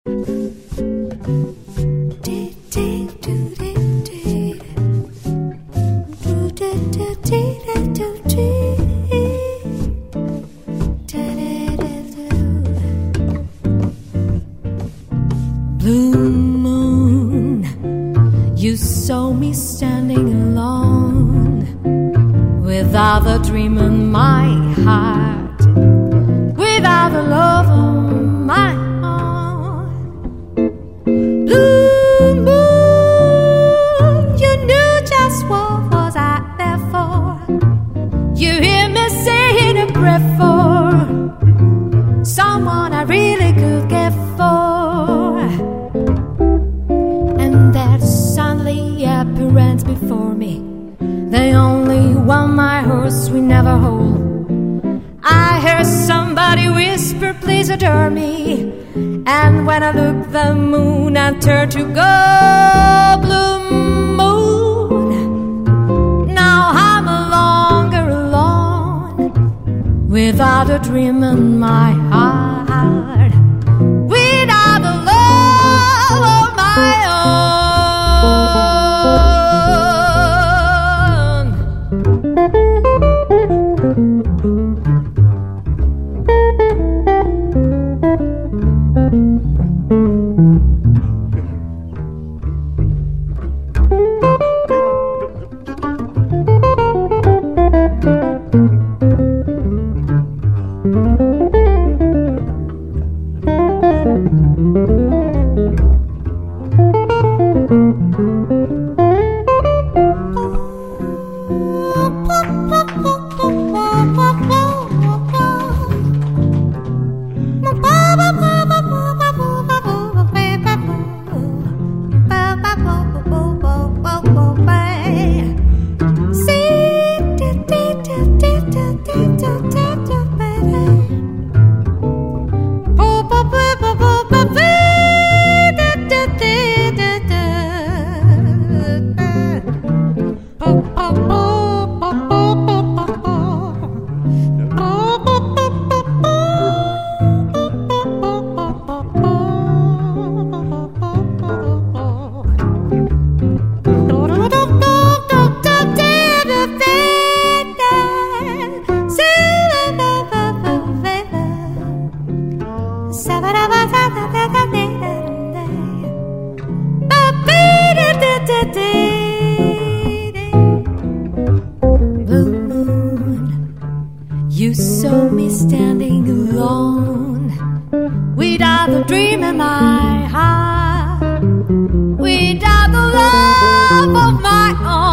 Blue moon, you saw me standing alone, without a dream in my heart, without a love of my own. Blue moon, you knew just what was I there for. You hear me saying a prayer for someone I really could care for. And that suddenly appearance before me, the only one my horse will never hold. I hear somebody whisper, please adore me. And when I look the moon, I turn to go. Blue moon, now I'm no longer alone, without a dream in my heart, without a love of my own. Blue moon, you saw me standing alone, without a dream in my heart, without the love of my own.